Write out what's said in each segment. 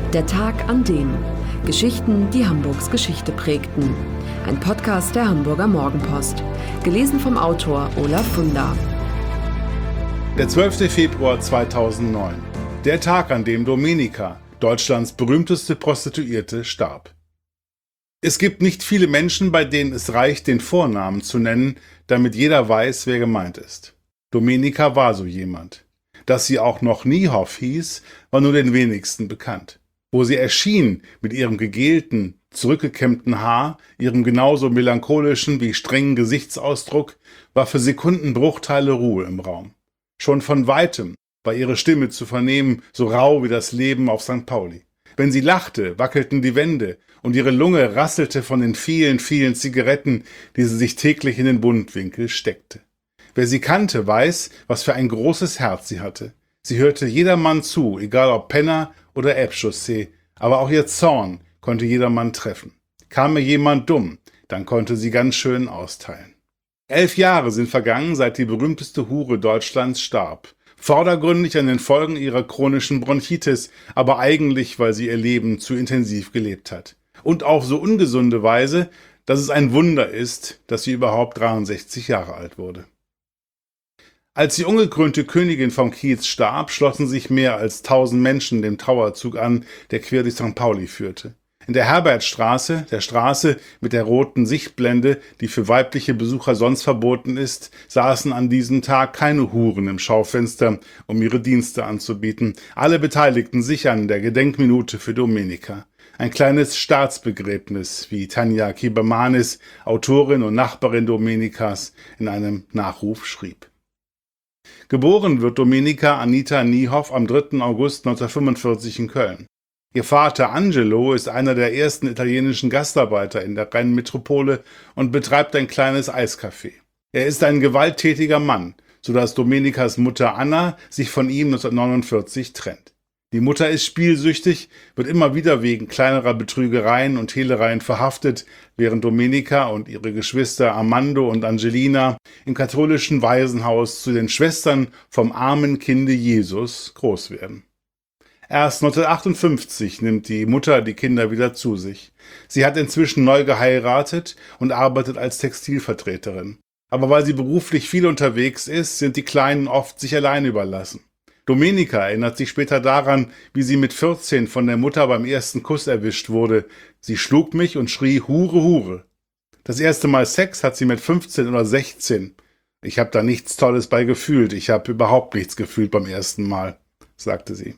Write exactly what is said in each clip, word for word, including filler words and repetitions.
Der Tag an dem. Geschichten, die Hamburgs Geschichte prägten. Ein Podcast der Hamburger Morgenpost. Gelesen vom Autor Olaf Funder. Der zwölfte Februar zweitausendneun. Der Tag, an dem Domenica, Deutschlands berühmteste Prostituierte, starb. Es gibt nicht viele Menschen, bei denen es reicht, den Vornamen zu nennen, damit jeder weiß, wer gemeint ist. Domenica war so jemand. Dass sie auch noch Niehoff hieß, war nur den wenigsten bekannt. Wo sie erschien, mit ihrem gegelten, zurückgekämmten Haar, ihrem genauso melancholischen wie strengen Gesichtsausdruck, war für Sekundenbruchteile Ruhe im Raum. Schon von Weitem war ihre Stimme zu vernehmen, so rau wie das Leben auf Sankt Pauli. Wenn sie lachte, wackelten die Wände, und ihre Lunge rasselte von den vielen, vielen Zigaretten, die sie sich täglich in den Mundwinkel steckte. Wer sie kannte, weiß, was für ein großes Herz sie hatte. Sie hörte jedermann zu, egal ob Penner oder Elbchaussee, aber auch ihr Zorn konnte jedermann treffen. Kam mir jemand dumm, dann konnte sie ganz schön austeilen. Elf Jahre sind vergangen, seit die berühmteste Hure Deutschlands starb. Vordergründig an den Folgen ihrer chronischen Bronchitis, aber eigentlich, weil sie ihr Leben zu intensiv gelebt hat. Und auf so ungesunde Weise, dass es ein Wunder ist, dass sie überhaupt dreiundsechzig Jahre alt wurde. Als die ungekrönte Königin vom Kiez starb, schlossen sich mehr als tausend Menschen dem Trauerzug an, der quer durch Sankt Pauli führte. In der Herbertstraße, der Straße mit der roten Sichtblende, die für weibliche Besucher sonst verboten ist, saßen an diesem Tag keine Huren im Schaufenster, um ihre Dienste anzubieten. Alle beteiligten sich an der Gedenkminute für Domenica. Ein kleines Staatsbegräbnis, wie Tanja Kiebermanis, Autorin und Nachbarin Domenicas, in einem Nachruf schrieb. Geboren wird Domenica Anita Niehoff am dritten August neunzehnhundertfünfundvierzig in Köln. Ihr Vater Angelo ist einer der ersten italienischen Gastarbeiter in der Rheinmetropole und betreibt ein kleines Eiscafé. Er ist ein gewalttätiger Mann, sodass Domenicas Mutter Anna sich von ihm neunzehnhundertneunundvierzig trennt. Die Mutter ist spielsüchtig, wird immer wieder wegen kleinerer Betrügereien und Hehlereien verhaftet, während Domenica und ihre Geschwister Armando und Angelina im katholischen Waisenhaus zu den Schwestern vom armen Kinde Jesus groß werden. Erst neunzehnhundertachtundfünfzig nimmt die Mutter die Kinder wieder zu sich. Sie hat inzwischen neu geheiratet und arbeitet als Textilvertreterin. Aber weil sie beruflich viel unterwegs ist, sind die Kleinen oft sich allein überlassen. Domenica erinnert sich später daran, wie sie mit vierzehn von der Mutter beim ersten Kuss erwischt wurde. Sie schlug mich und schrie Hure, Hure. Das erste Mal Sex hat sie mit fünfzehn oder sechzehn. Ich habe da nichts Tolles bei gefühlt. Ich habe überhaupt nichts gefühlt beim ersten Mal, sagte sie.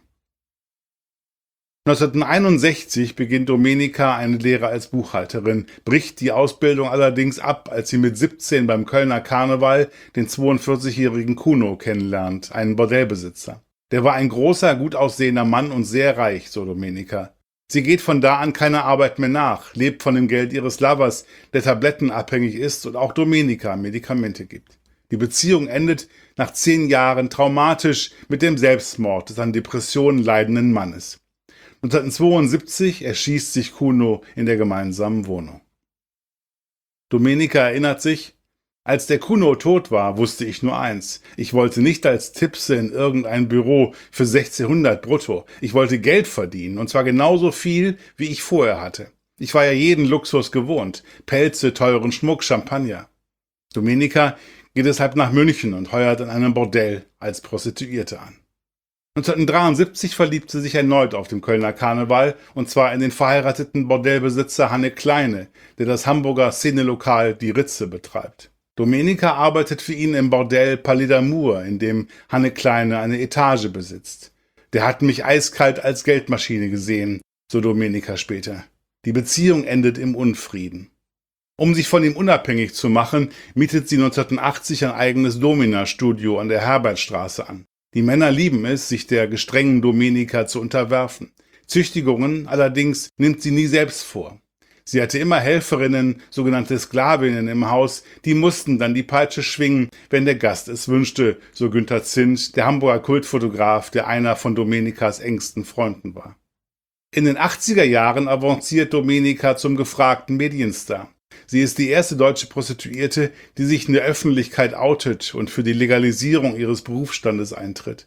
neunzehnhunderteinundsechzig beginnt Domenica eine Lehre als Buchhalterin, bricht die Ausbildung allerdings ab, als sie mit siebzehn beim Kölner Karneval den zweiundvierzigjährigen Kuno kennenlernt, einen Bordellbesitzer. Der war ein großer, gut aussehender Mann und sehr reich, so Domenica. Sie geht von da an keiner Arbeit mehr nach, lebt von dem Geld ihres Lovers, der tablettenabhängig ist und auch Domenica Medikamente gibt. Die Beziehung endet nach zehn Jahren traumatisch mit dem Selbstmord des an Depressionen leidenden Mannes. neunzehnhundertzweiundsiebzig erschießt sich Kuno in der gemeinsamen Wohnung. Domenica erinnert sich, als der Kuno tot war, wusste ich nur eins. Ich wollte nicht als Tipse in irgendein Büro für sechzehnhundert brutto. Ich wollte Geld verdienen, und zwar genauso viel, wie ich vorher hatte. Ich war ja jeden Luxus gewohnt. Pelze, teuren Schmuck, Champagner. Domenica geht deshalb nach München und heuert in einem Bordell als Prostituierte an. neunzehnhundertdreiundsiebzig verliebt sie sich erneut auf dem Kölner Karneval, und zwar in den verheirateten Bordellbesitzer Hanne Kleine, der das Hamburger Szenelokal Die Ritze betreibt. Domenica arbeitet für ihn im Bordell Palais d'Amour, in dem Hanne Kleine eine Etage besitzt. Der hat mich eiskalt als Geldmaschine gesehen, so Domenica später. Die Beziehung endet im Unfrieden. Um sich von ihm unabhängig zu machen, mietet sie neunzehnhundertachtzig ein eigenes Domina-Studio an der Herbertstraße an. Die Männer lieben es, sich der gestrengen Domenica zu unterwerfen. Züchtigungen allerdings nimmt sie nie selbst vor. Sie hatte immer Helferinnen, sogenannte Sklavinnen im Haus, die mussten dann die Peitsche schwingen, wenn der Gast es wünschte, so Günther Zint, der Hamburger Kultfotograf, der einer von Domenicas engsten Freunden war. In den achtziger Jahren avanciert Domenica zum gefragten Medienstar. Sie ist die erste deutsche Prostituierte, die sich in der Öffentlichkeit outet und für die Legalisierung ihres Berufsstandes eintritt.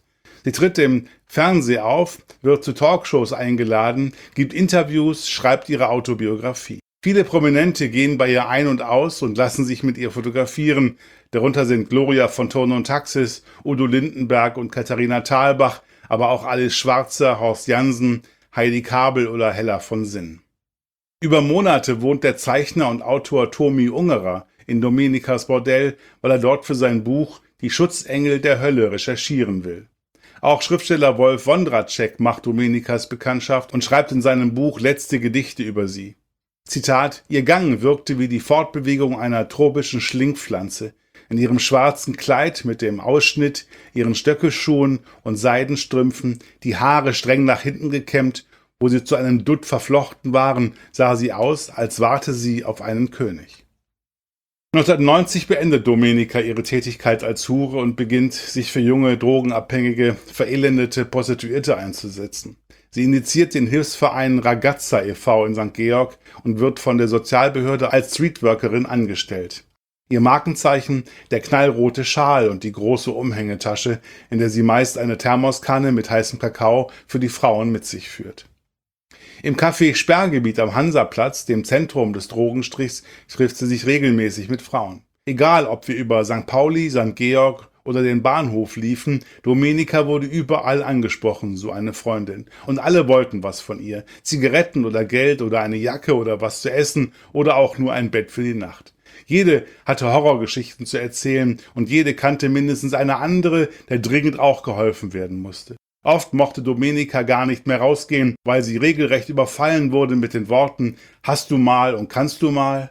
Sie tritt im Fernsehen auf, wird zu Talkshows eingeladen, gibt Interviews, schreibt ihre Autobiografie. Viele Prominente gehen bei ihr ein und aus und lassen sich mit ihr fotografieren. Darunter sind Gloria von Turner und Taxis, Udo Lindenberg und Katharina Thalbach, aber auch Alice Schwarzer, Horst Jansen, Heidi Kabel oder Hella von Sinn. Über Monate wohnt der Zeichner und Autor Tomi Ungerer in Domenikas Bordell, weil er dort für sein Buch Die Schutzengel der Hölle recherchieren will. Auch Schriftsteller Wolf Wondratschek macht Domenikas Bekanntschaft und schreibt in seinem Buch letzte Gedichte über sie. Zitat: Ihr Gang wirkte wie die Fortbewegung einer tropischen Schlingpflanze. In ihrem schwarzen Kleid mit dem Ausschnitt, ihren Stöckelschuhen und Seidenstrümpfen, die Haare streng nach hinten gekämmt, wo sie zu einem Dutt verflochten waren, sah sie aus, als warte sie auf einen König. neunzehnhundertneunzig beendet Domenica ihre Tätigkeit als Hure und beginnt, sich für junge, drogenabhängige, verelendete Prostituierte einzusetzen. Sie initiiert den Hilfsverein Ragazza e V in Sankt Georg und wird von der Sozialbehörde als Streetworkerin angestellt. Ihr Markenzeichen der knallrote Schal und die große Umhängetasche, in der sie meist eine Thermoskanne mit heißem Kakao für die Frauen mit sich führt. Im Café Sperrgebiet am Hansaplatz, dem Zentrum des Drogenstrichs, trifft sie sich regelmäßig mit Frauen. Egal, ob wir über Sankt Pauli, Sankt Georg oder den Bahnhof liefen, Domenica wurde überall angesprochen, so eine Freundin. Und alle wollten was von ihr. Zigaretten oder Geld oder eine Jacke oder was zu essen oder auch nur ein Bett für die Nacht. Jede hatte Horrorgeschichten zu erzählen und jede kannte mindestens eine andere, der dringend auch geholfen werden musste. Oft mochte Domenica gar nicht mehr rausgehen, weil sie regelrecht überfallen wurde mit den Worten »Hast du mal und kannst du mal?«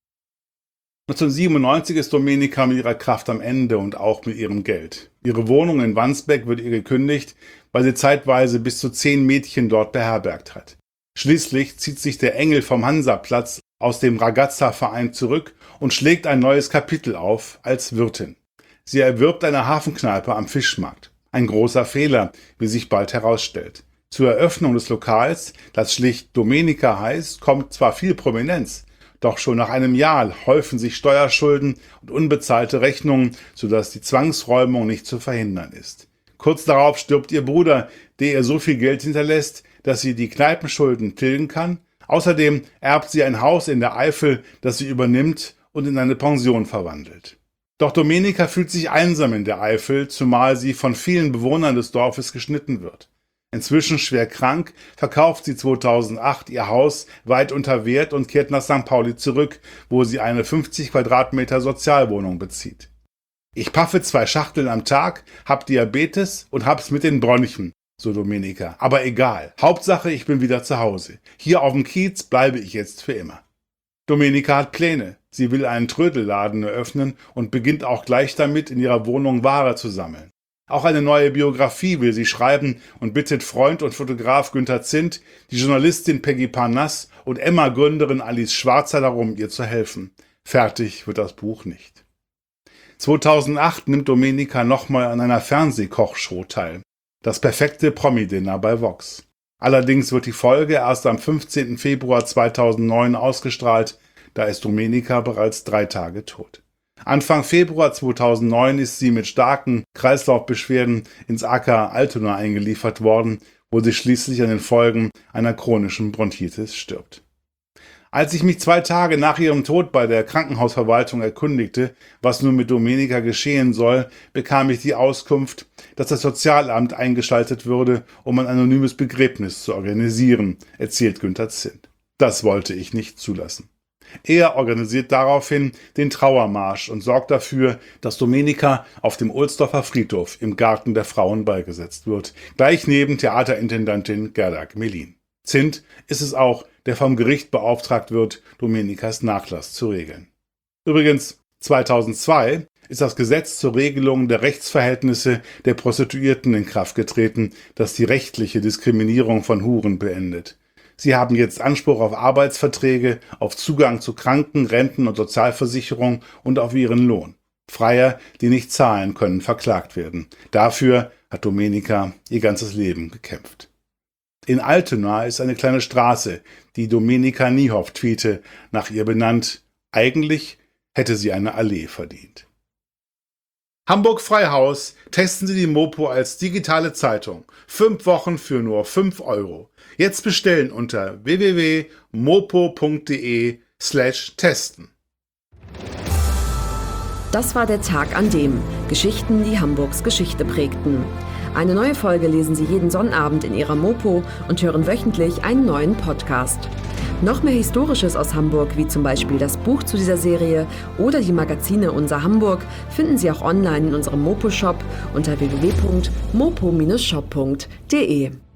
neunzehnhundertsiebenundneunzig ist Domenica mit ihrer Kraft am Ende und auch mit ihrem Geld. Ihre Wohnung in Wandsbek wird ihr gekündigt, weil sie zeitweise bis zu zehn Mädchen dort beherbergt hat. Schließlich zieht sich der Engel vom Hansaplatz aus dem Ragazza-Verein zurück und schlägt ein neues Kapitel auf als Wirtin. Sie erwirbt eine Hafenkneipe am Fischmarkt. Ein großer Fehler, wie sich bald herausstellt. Zur Eröffnung des Lokals, das schlicht Domenica heißt, kommt zwar viel Prominenz, doch schon nach einem Jahr häufen sich Steuerschulden und unbezahlte Rechnungen, sodass die Zwangsräumung nicht zu verhindern ist. Kurz darauf stirbt ihr Bruder, der ihr so viel Geld hinterlässt, dass sie die Kneipenschulden tilgen kann. Außerdem erbt sie ein Haus in der Eifel, das sie übernimmt und in eine Pension verwandelt. Doch Domenica fühlt sich einsam in der Eifel, zumal sie von vielen Bewohnern des Dorfes geschnitten wird. Inzwischen schwer krank, verkauft sie zweitausendacht ihr Haus weit unter Wert und kehrt nach Sankt Pauli zurück, wo sie eine fünfzig Quadratmeter Sozialwohnung bezieht. Ich paffe zwei Schachteln am Tag, hab Diabetes und hab's mit den Bronchien, so Domenica. Aber egal. Hauptsache, ich bin wieder zu Hause. Hier auf dem Kiez bleibe ich jetzt für immer. Domenica hat Pläne. Sie will einen Trödelladen eröffnen und beginnt auch gleich damit, in ihrer Wohnung Ware zu sammeln. Auch eine neue Biografie will sie schreiben und bittet Freund und Fotograf Günther Zint, die Journalistin Peggy Parnass und Emma-Gründerin Alice Schwarzer darum, ihr zu helfen. Fertig wird das Buch nicht. zweitausendacht nimmt Domenica nochmal an einer Fernsehkochshow teil. Das perfekte Promi-Dinner bei Vox. Allerdings wird die Folge erst am fünfzehnten Februar zweitausendneun ausgestrahlt, da ist Domenica bereits drei Tage tot. Anfang Februar zweitausendneun ist sie mit starken Kreislaufbeschwerden ins A K Altona eingeliefert worden, wo sie schließlich an den Folgen einer chronischen Bronchitis stirbt. Als ich mich zwei Tage nach ihrem Tod bei der Krankenhausverwaltung erkundigte, was nun mit Domenica geschehen soll, bekam ich die Auskunft, dass das Sozialamt eingeschaltet würde, um ein anonymes Begräbnis zu organisieren, erzählt Günther Zint. Das wollte ich nicht zulassen. Er organisiert daraufhin den Trauermarsch und sorgt dafür, dass Domenica auf dem Ohlsdorfer Friedhof im Garten der Frauen beigesetzt wird, gleich neben Theaterintendantin Gerda Gmelin. Zint ist es auch, der vom Gericht beauftragt wird, Domenicas Nachlass zu regeln. Übrigens, zweitausendzwei ist das Gesetz zur Regelung der Rechtsverhältnisse der Prostituierten in Kraft getreten, das die rechtliche Diskriminierung von Huren beendet. Sie haben jetzt Anspruch auf Arbeitsverträge, auf Zugang zu Kranken-, Renten- und Sozialversicherung und auf ihren Lohn. Freier, die nicht zahlen können, verklagt werden. Dafür hat Domenica ihr ganzes Leben gekämpft. In Altona ist eine kleine Straße, die Domenica Niehoff-Tweete nach ihr benannt. Eigentlich hätte sie eine Allee verdient. Hamburg Freihaus, testen Sie die Mopo als digitale Zeitung. Fünf Wochen für nur fünf Euro. Jetzt bestellen unter w w w punkt mopo punkt de slash testen. Das war der Tag an dem Geschichten, die Hamburgs Geschichte prägten. Eine neue Folge lesen Sie jeden Sonnabend in Ihrer Mopo und hören wöchentlich einen neuen Podcast. Noch mehr Historisches aus Hamburg, wie zum Beispiel das Buch zu dieser Serie oder die Magazine Unser Hamburg, finden Sie auch online in unserem Mopo-Shop unter w w w punkt mopo Bindestrich shop punkt de.